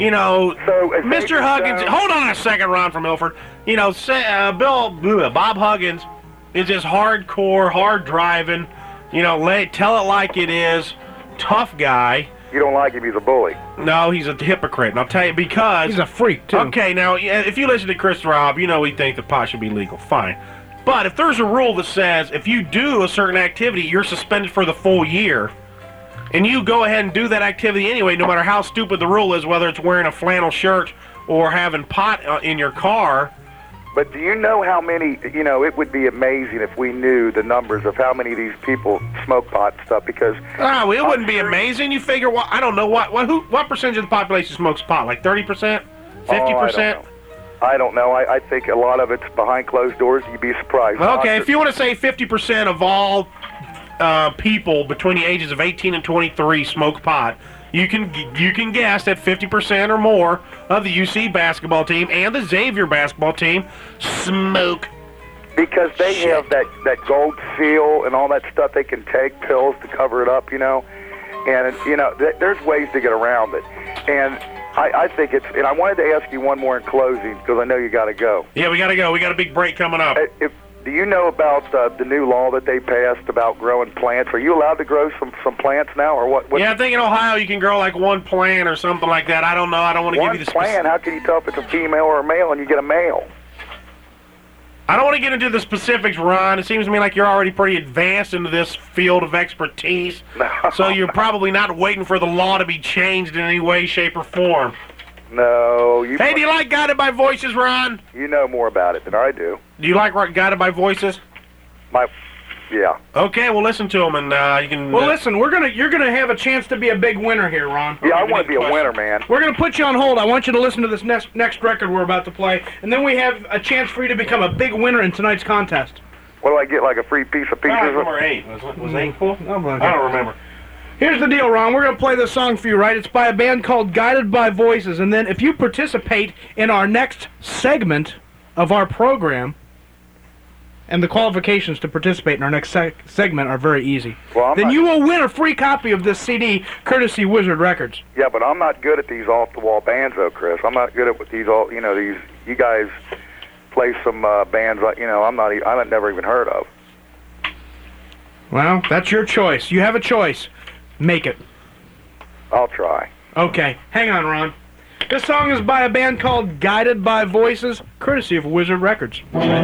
Mr. Huggins, hold on a second, Ron from Milford. Bob Huggins is just hardcore, hard driving, tell it like it is, tough guy.
You don't like him, he's a bully.
No, he's a hypocrite, and I'll tell you because...
He's a freak, too.
Okay, now, if you listen to Chris Rob, we think that pot should be legal. Fine. But if there's a rule that says if you do a certain activity, you're suspended for the full year, and you go ahead and do that activity anyway, no matter how stupid the rule is, whether it's wearing a flannel shirt or having pot in your car...
But do you know how many, it would be amazing if we knew the numbers of how many of these people smoke pot and stuff, because...
Oh, it wouldn't be amazing. You figure, I don't know, what percentage of the population smokes pot? Like 30%? 50%?
I don't know. I think a lot of it's behind closed doors. You'd be surprised.
Okay, if you want to say 50% of all people between the ages of 18 and 23 smoke pot, you can guess that 50% or more of the UC basketball team and the Xavier basketball team smoke.
Because they have that gold seal and all that stuff. They can take pills to cover it up, And, there's ways to get around it. And I think it's... And I wanted to ask you one more in closing, because I know you got to go.
Yeah, we got to go. We got a big break coming up.
Do you know about the new law that they passed about growing plants? Are you allowed to grow some plants now, or what?
Yeah, I think in Ohio you can grow like one plant or something like that. I don't know. I don't want to give you the
plant. How can you tell if it's a female or a male, and you get a male?
I don't want to get into the specifics, Ron. It seems to me like you're already pretty advanced into this field of expertise, so you're probably not waiting for the law to be changed in any way, shape, or form.
No.
Hey, do you like Guided by Voices, Ron?
You know more about it than I do.
Do you like Guided by Voices?
Yeah.
Okay, we'll listen to them, and you can.
Well, listen, you're gonna have a chance to be a big winner here, Ron.
Yeah, I want to be a winner, man.
We're gonna put you on hold. I want you to listen to this next record we're about to play, and then we have a chance for you to become a big winner in tonight's contest.
What do I get? Like a free piece of pizza?
Number 8 was 8 cool? I don't remember.
Here's the deal, Ron. We're going to play this song for you, right? It's by a band called Guided by Voices. And then if you participate in our next segment of our program, and the qualifications to participate in our next segment are very easy, then you will win a free copy of this CD, courtesy Wizard Records.
Yeah, but I'm not good at these off-the-wall bands, though, Chris. I'm not good at what these these. You guys play some bands, I've never even heard of.
Well, that's your choice. You have a choice. Make it.
I'll try.
Okay, hang on, Ron. This song is by a band called Guided by Voices, courtesy of Wizard Records.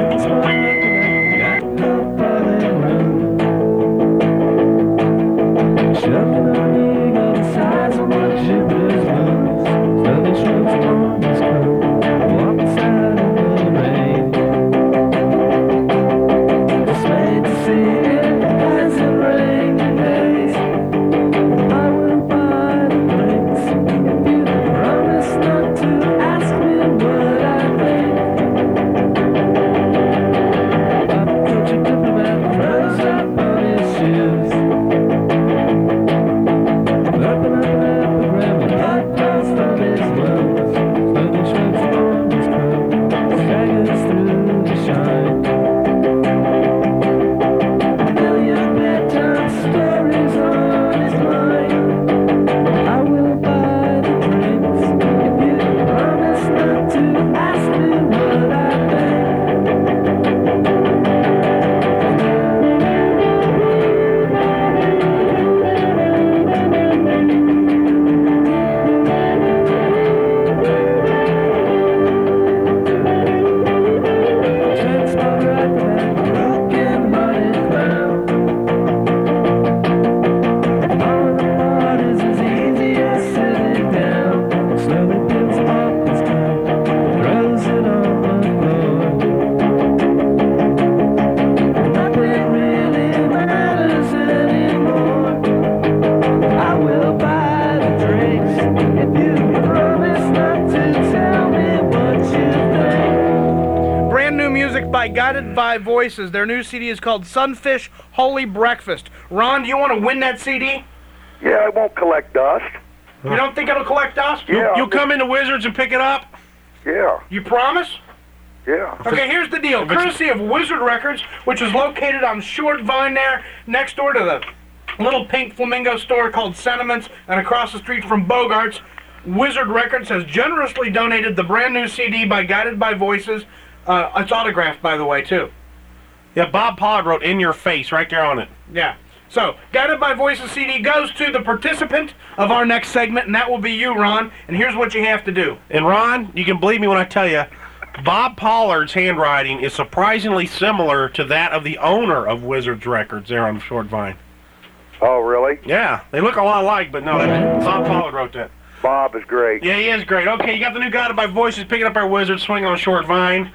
Guided by Voices. Their new CD is called Sunfish Holy Breakfast. Ron, do you want to win that CD?
Yeah, it won't collect dust.
You don't think it'll collect dust?
Yeah.
You'll come into Wizards and pick it up?
Yeah.
You promise?
Yeah.
Okay, here's the deal. Courtesy of Wizard Records, which is located on Short Vine there, next door to the little pink flamingo store called Sentiments, and across the street from Bogart's, Wizard Records has generously donated the brand new CD by Guided by Voices. It's autographed, by the way, too.
Yeah, Bob Pollard wrote "In Your Face" right there on it.
Yeah. So, Guided by Voices CD goes to the participant of our next segment, and that will be you, Ron. And here's what you have to do.
And Ron, you can believe me when I tell you, Bob Pollard's handwriting is surprisingly similar to that of the owner of Wizards Records there on Short Vine.
Oh, really?
Yeah, they look a lot alike, but no, Bob Pollard wrote that.
Bob is great.
Yeah, he is great. Okay, you got the new Guided by Voices picking up our Wizards, swinging on Short Vine.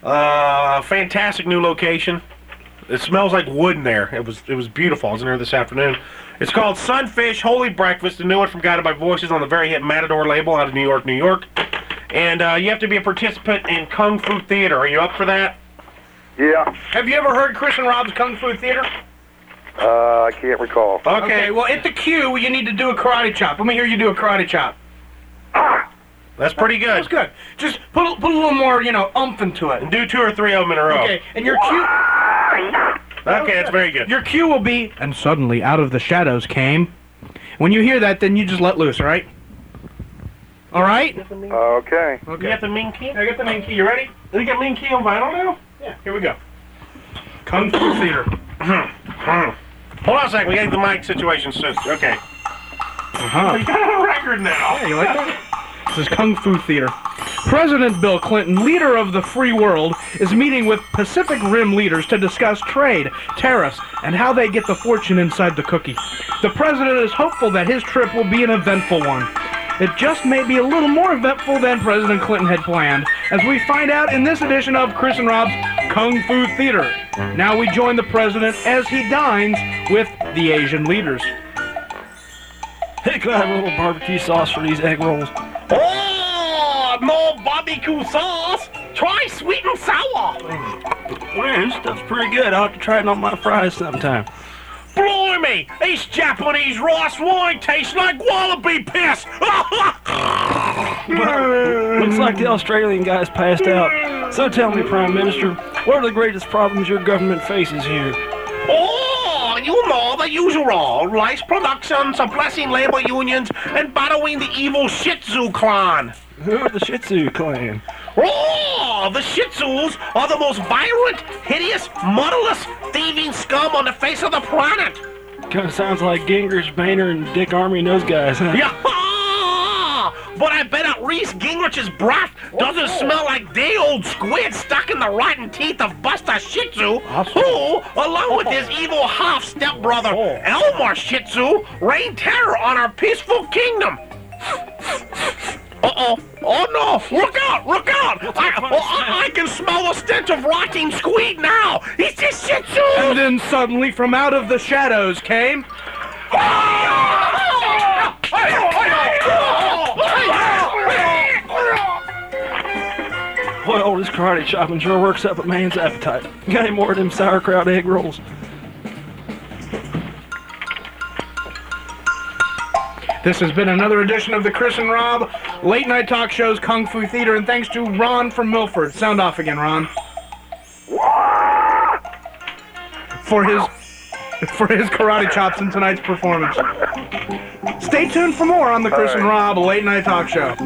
Fantastic new location. It smells like wood in there. It was beautiful. I was in there this afternoon. It's called Sunfish Holy Breakfast, the new one from Guided by Voices on the very hit Matador label out of New York, New York. And you have to be a participant in Kung Fu Theater. Are you up for that?
Yeah.
Have you ever heard Chris and Rob's Kung Fu Theater?
I can't recall.
Okay, well, at the cue, you need to do a karate chop. Let me hear you do a karate chop.
That's pretty good.
That's good. Just put a little more, oomph into it.
And do 2 or 3 of them in a row.
Okay, and your cue...
Okay, that's very good.
Your cue will be, and suddenly out of the shadows came. When you hear that, then you just let loose, all right? All right?
Okay.
You got the main key?
I got the main key. You ready?
You got main key on vinyl now?
Yeah, here we go. Kung Fu Theater.
Hold on a second. We got the mic situation soon. Okay.
Uh-huh.
You got a record now.
Yeah, you like that? This is Kung Fu Theater. President Bill Clinton, leader of the free world, is meeting with Pacific Rim leaders to discuss trade, tariffs, and how they get the fortune inside the cookie. The president is hopeful that his trip will be an eventful one. it just may be a little more eventful than President Clinton had planned, as we find out in this edition of Chris and Rob's Kung Fu Theater. Now we join the president as he dines with the Asian leaders.
Hey, can I have a little barbecue sauce for these egg rolls?
Oh, no barbecue sauce. Try sweet and sour.
Man, this stuff's pretty good. I'll have to try it on my fries sometime.
Blimey, these Japanese rice wine tastes like wallaby piss.
Looks like the Australian guy's passed out. So tell me, Prime Minister, what are the greatest problems your government faces here?
Oh, you know the usual. Rice production, suppressing labor unions, and battling the evil Shih Tzu clan.
Who are the Shih Tzu clan?
Oh, the Shih Tzus are the most violent, hideous, motherless, thieving scum on the face of the planet.
Kind of sounds like Gingrich, Boehner, and Dick Armey and those guys, huh?
Yeah, but I bet at least Gingrich's breath doesn't smell like day-old squid stuck in the rotten teeth of Buster Shih Tzu, who, along with his evil half-stepbrother Elmer Shih Tzu, reign terror on our peaceful kingdom. Uh-oh. Oh, no. Look out. Look out. I can smell the stench of rotting squid now. It's just Shih Tzu.
And then suddenly from out of the shadows came...
Well, this karate chopping sure works up a man's appetite. Got any more of them sauerkraut egg rolls?
This has been another edition of the Chris and Rob Late Night Talk Show's Kung Fu Theater, and thanks to Ron from Milford. Sound off again, Ron. For his karate chops in tonight's performance. Stay tuned for more on the Chris and Rob Late Night Talk Show.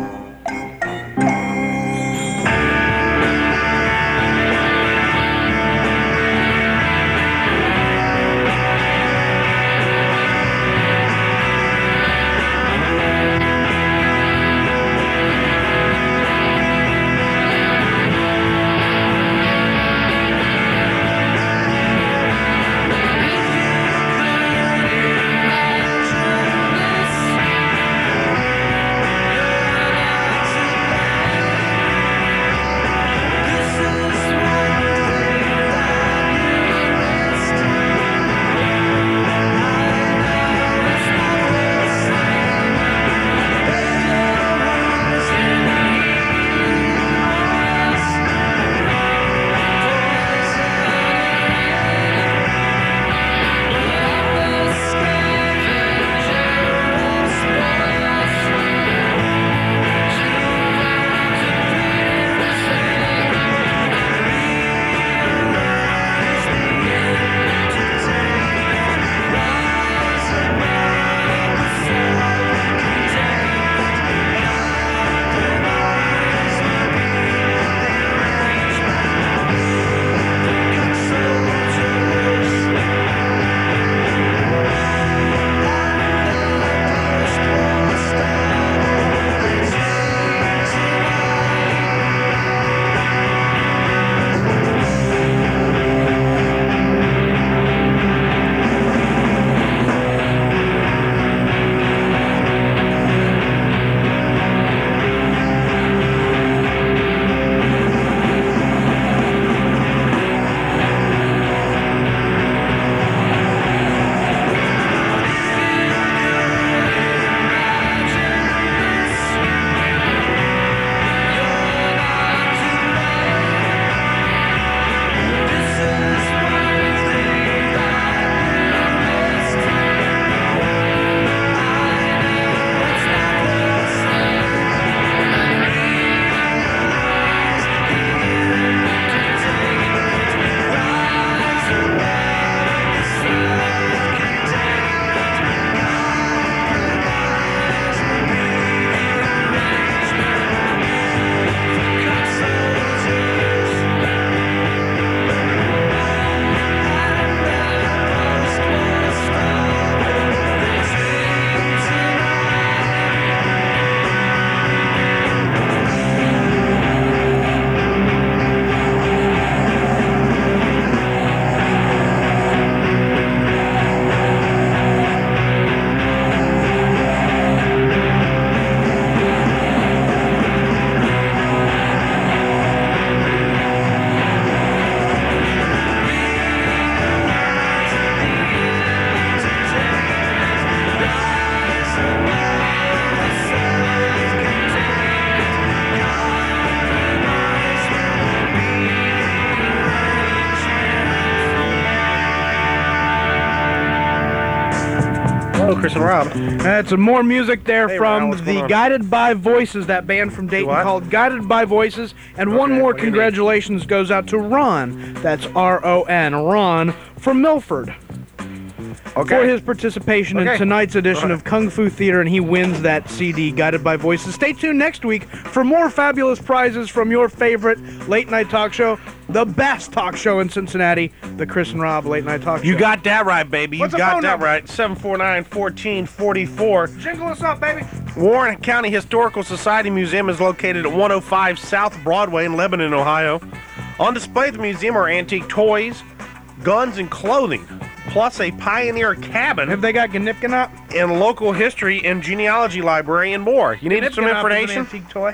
Hello, Chris and Rob.
That's some more music there
Hey,
from
Ron, what's going
the
on?
Guided by Voices, that band from Dayton
What?
called Guided by Voices. And one more
what do you need?
congratulations goes out to Ron. That's R-O-N, Ron from Milford. For his participation in tonight's edition of Kung Fu Theater, and he wins that CD, Guided by Voices. Stay tuned next week for more fabulous prizes from your favorite late-night talk show, the best talk show in Cincinnati, the Chris and Rob Late Night Talk Show.
You got that right, baby.
What's
You
the
got
phone
that
number?
right. 749-1444.
Jingle us up, baby.
Warren County Historical Society Museum is located at 105 South Broadway in Lebanon, Ohio. On display at the museum are antique toys, guns, and clothing, plus a pioneer cabin.
Have they got Gnipkanop?
And local history and genealogy library and more. You need some
Gnipkanop is an
information?
antique toy.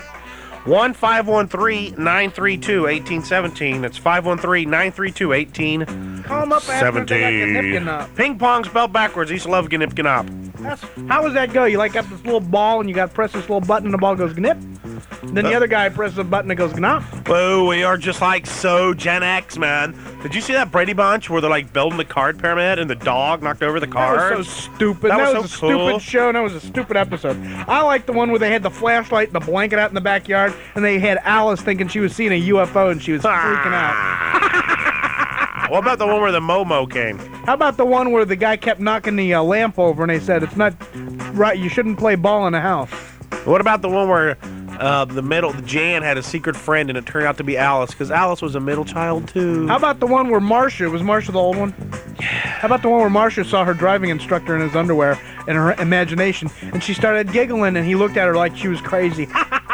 1-513-932-1817. That's 513-932-1817.
Call them up after they got Gnipkanop.
Ping pong spelled backwards. I used to love Gnipkanop.
How does that go? You like got this little ball and you got to press this little button and the ball goes gnip. Then the other guy presses a button and it goes gnop.
Whoa, we are just like so Gen X, man. Did you see that Brady Bunch where they're like building the card pyramid and the dog knocked over the card?
That was so stupid.
That was
a
so cool.
stupid show and that was a stupid episode. I like the one where they had the flashlight and the blanket out in the backyard and they had Alice thinking she was seeing a UFO and she was freaking out.
What about the one where the Momo came?
How about the one where the guy kept knocking the lamp over and they said, it's not right, you shouldn't play ball in the house.
What about the one where the Jan had a secret friend and it turned out to be Alice because Alice was a middle child too?
How about the one where Marcia, was Marcia the old one? How about the one where Marcia saw her driving instructor in his underwear in her imagination and she started giggling and he looked at her like she was crazy.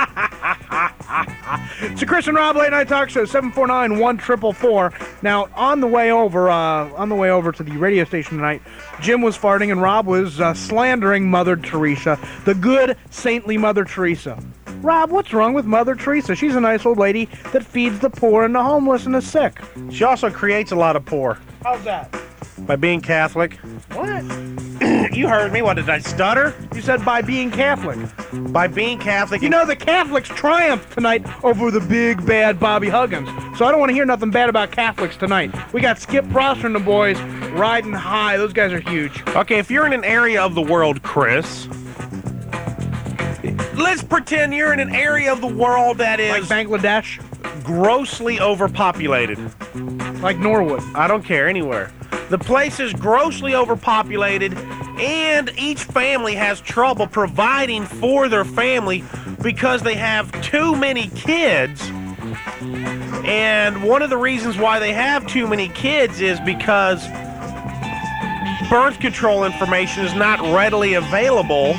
It's the Chris and Rob Late Night Talk Show, 749-1444. Now, on the way over to the radio station tonight, Jim was farting and Rob was slandering Mother Teresa, the good, saintly Mother Teresa. Rob, what's wrong with Mother Teresa? She's a nice old lady that feeds the poor and the homeless and the sick.
She also creates a lot of poor.
How's that?
By being Catholic.
What?
You heard me. What, did I stutter?
You said by being Catholic.
By being Catholic.
You know, the Catholics triumphed tonight over the big, bad Bobby Huggins. So I don't want to hear nothing bad about Catholics tonight. We got Skip Prosser and the boys riding high. Those guys are huge.
Okay, if you're in an area of the world, Chris, let's pretend you're in an area of the world that is...
Like Bangladesh?
Grossly overpopulated.
Like Norwood?
I don't care, anywhere. The place is grossly overpopulated, and each family has trouble providing for their family because they have too many kids. And one of the reasons why they have too many kids is because birth control information is not readily available.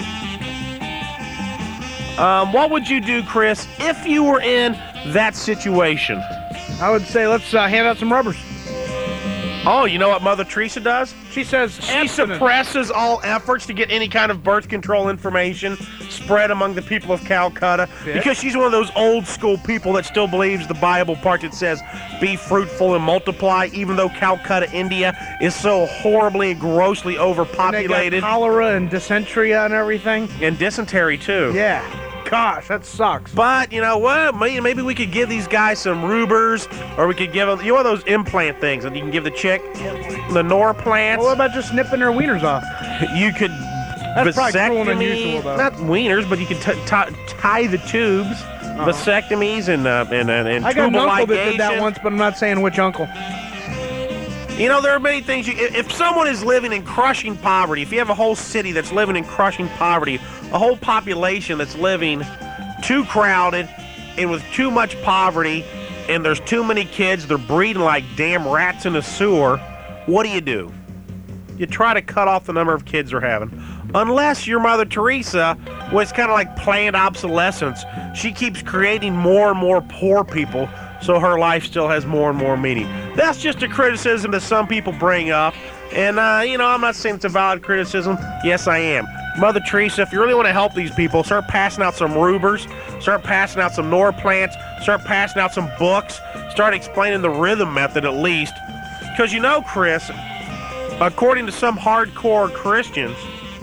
What would you do, Chris, if you were in that situation?
I would say let's hand out some rubbers.
Oh, you know what Mother Teresa does?
She says
she suppresses all efforts to get any kind of birth control information spread among the people of Calcutta because she's one of those old school people that still believes the Bible part that says be fruitful and multiply, even though Calcutta, India is so horribly and grossly overpopulated.
And they got cholera and dysentery and everything.
And dysentery too.
Yeah. Gosh, that sucks.
But, you know what? Maybe we could give these guys some Rubers, or we could give them, you know those implant things that you can give the chick? The Norplants?
Well, what about just snipping their wieners off?
You could
That's probably cruel and unusual, though.
Not wieners, but you could tie the tubes, vasectomies, and
I got an uncle that did that once, but I'm not saying which uncle.
You know, there are many things. If someone is living in crushing poverty, if you have a whole city that's living in crushing poverty, a whole population that's living too crowded and with too much poverty, and there's too many kids, they're breeding like damn rats in a sewer, what do? You try to cut off the number of kids they're having. Unless your Mother Teresa was kind of like planned obsolescence. She keeps creating more and more poor people, so her life still has more and more meaning. That's just a criticism that some people bring up. And, you know, I'm not saying it's a valid criticism. Yes, I am. Mother Teresa, if you really want to help these people, start passing out some Rubers, start passing out some Norplants, start passing out some books, start explaining the rhythm method at least. Because, you know, Chris, according to some hardcore Christians,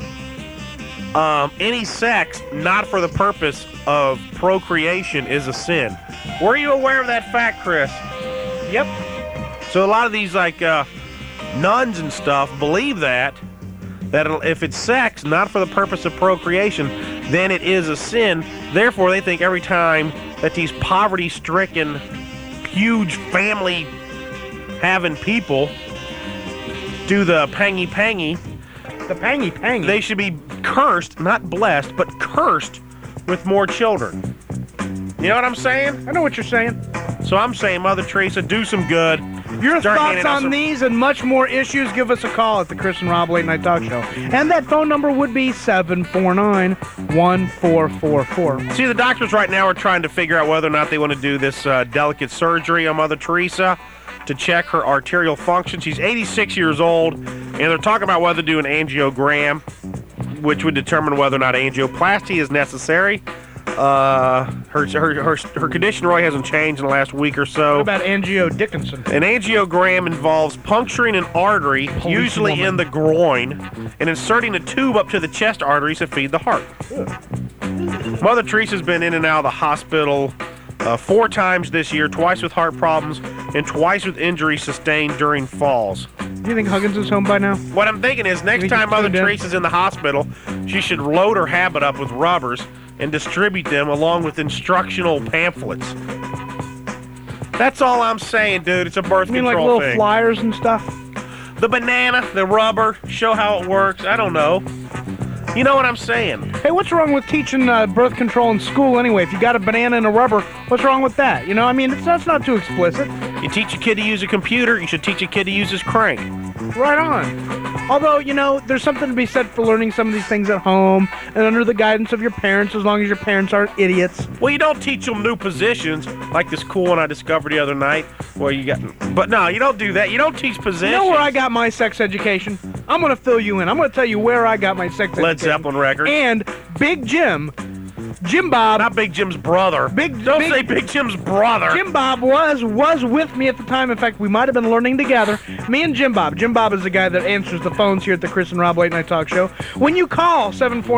any sex not for the purpose of procreation is a sin. Were you aware of that fact, Chris?
Yep.
So a lot of these, like, nuns and stuff believe that. that if it's sex, not for the purpose of procreation, then it is a sin. Therefore, they think every time that these poverty-stricken, huge family-having people do the pangy-pangy, they should be cursed, not blessed, but cursed with more children. You know what I'm saying?
I know what you're saying.
So I'm saying, Mother Teresa, do some good.
Your
Start
thoughts
handing out
on
some-
these and much more issues, give us a call at the Chris and Rob Late Night Talk Show. And that phone number would be 749-1444.
See, the doctors right now are trying to figure out whether or not they want to do this delicate surgery on Mother Teresa to check her arterial function. She's 86 years old, and they're talking about whether to do an angiogram, which would determine whether or not angioplasty is necessary. Her condition really hasn't changed in the last week or so.
What about Angio Dickinson?
An angiogram involves puncturing an artery, usually
woman.
in the groin, and inserting a tube up to the chest arteries to feed the heart. Mother Teresa's been in and out of the hospital 4 times this year, twice with heart problems and twice with injuries sustained during falls.
Do you think Huggins is home by now?
What I'm thinking is next
think
time
he's
Mother
tuned in?
Teresa's in the hospital, she should load her habit up with rubbers and distribute them along with instructional pamphlets. That's all I'm saying, dude. It's a birth
You mean like
control
little
thing.
flyers and stuff?
The banana, the rubber, show how it works. I don't know. You know what I'm saying?
Hey, what's wrong with teaching birth control in school anyway? If you got a banana and a rubber, what's wrong with that? You know, I mean, that's not too explicit.
You teach a kid to use a computer, you should teach a kid to use his crank.
Right on. Although, you know, there's something to be said for learning some of these things at home and under the guidance of your parents, as long as your parents aren't idiots.
Well, you don't teach them new positions, like this cool one I discovered the other night, where you got... But no, you don't do that. You don't teach positions.
You know where I got my sex education? I'm going to fill you in. I'm going to tell you where I got my sex education.
Led Zeppelin records.
And Big Jim Bob.
Not Big Jim's brother. Don't say Big Jim's brother.
Jim Bob was with me at the time. In fact, we might have been learning together. Me and Jim Bob. Jim Bob is the guy that answers the phones here at the Chris and Rob Late Night Talk Show. When you call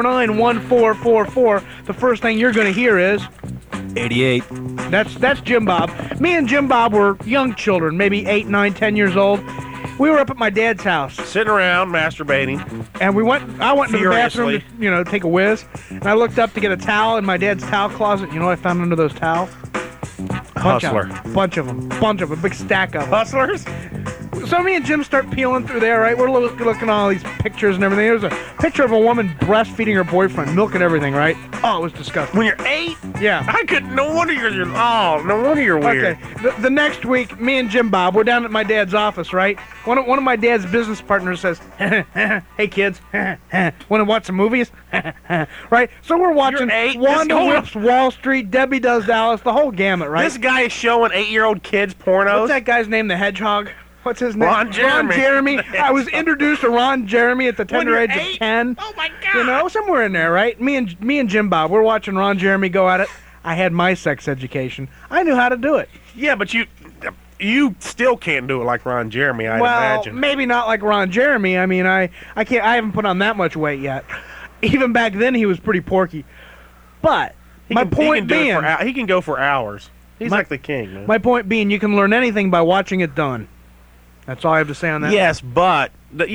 749-1444, the first thing you're going to hear is
88.
That's Jim Bob. Me and Jim Bob were young children, maybe 8, 9, 10 years old. We were up at my dad's house.
Sitting around, masturbating.
And I went to the bathroom
Furiously.
to, take a whiz. And I looked up to get a towel in my dad's towel closet. You know what I found under those towels?
Hustler.
Bunch of them. A big stack of them.
Hustlers?
So me and Jim start peeling through there, right? We're looking at all these pictures and everything. There's a picture of a woman breastfeeding her boyfriend, milk and everything, right? Oh, it was disgusting.
When you're 8?
Yeah.
I couldn't. No wonder you're weird.
Okay. The next week, me and Jim Bob, we're down at my dad's office, right? One of my dad's business partners says, "Hey kids, want to watch some movies?" Right? So we're watching
You're 8?
Wanda Whips Wall Street, Debbie Does Dallas, the whole gamut, right?
This guy is showing 8-year-old kids pornos.
What's that guy's name? The Hedgehog. What's his name?
Ron Jeremy.
Ron Jeremy. I was introduced to Ron Jeremy at the tender age of 10.
Oh my God!
You know, somewhere in there, right? Me and Jim Bob, we're watching Ron Jeremy go at it. I had my sex education. I knew how to do it.
Yeah, but you still can't do it like Ron Jeremy, I imagine.
Maybe not like Ron Jeremy. I mean, I can't. I haven't put on that much weight yet. Even back then, he was pretty porky. But my point being,
he can go for hours. He's like the king, man.
My point being, you can learn anything by watching it done. That's all I have to say on that.
Yes, but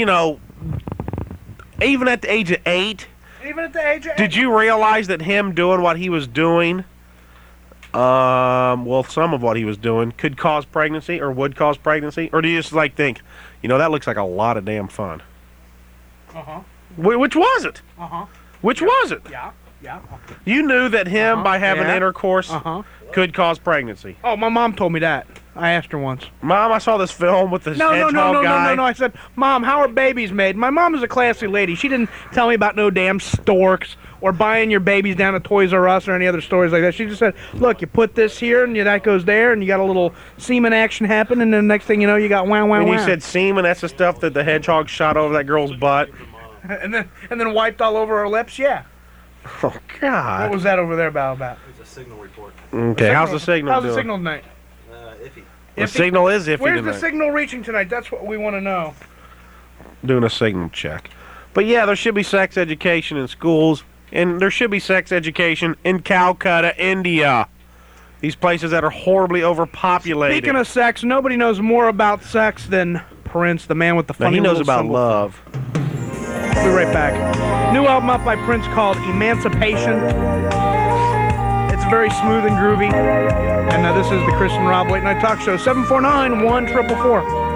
even at the age of 8, did you realize that him doing what he was doing, some of what he was doing could cause pregnancy or would cause pregnancy? Or do you just think, that looks like a lot of damn fun?
Uh-huh.
Which was it?
Uh-huh.
Which was it?
Yeah.
You knew that him, by having intercourse, could cause pregnancy.
Oh, my mom told me that. I asked her once.
Mom, I saw this film with this hedgehog guy.
No. I said, Mom, how are babies made? My mom is a classy lady. She didn't tell me about no damn storks or buying your babies down at Toys R Us or any other stores like that. She just said, look, you put this here and that goes there and you got a little semen action happen and then the next thing you know, you got wow.
When you said semen, that's the stuff that the hedgehog shot over that girl's butt.
and then wiped all over her lips, yeah.
Oh, God.
What was that over there about?
It's a signal report.
Okay, how's the signal
How's
doing?
the signal tonight?
Iffy.
The signal is iffy
Where's
tonight.
the signal reaching tonight? That's what we want to know.
Doing a signal check. But yeah, there should be sex education in schools, and there should be sex education in Calcutta, India. These places that are horribly overpopulated.
Speaking of sex, nobody knows more about sex than Prince, the man with the funny
Now, he knows
little
about
symbol.
love.
We'll be right back. New album out by Prince called Emancipation. It's very smooth and groovy. And this is the Chris and Rob Late Night Talk Show, 749-1444.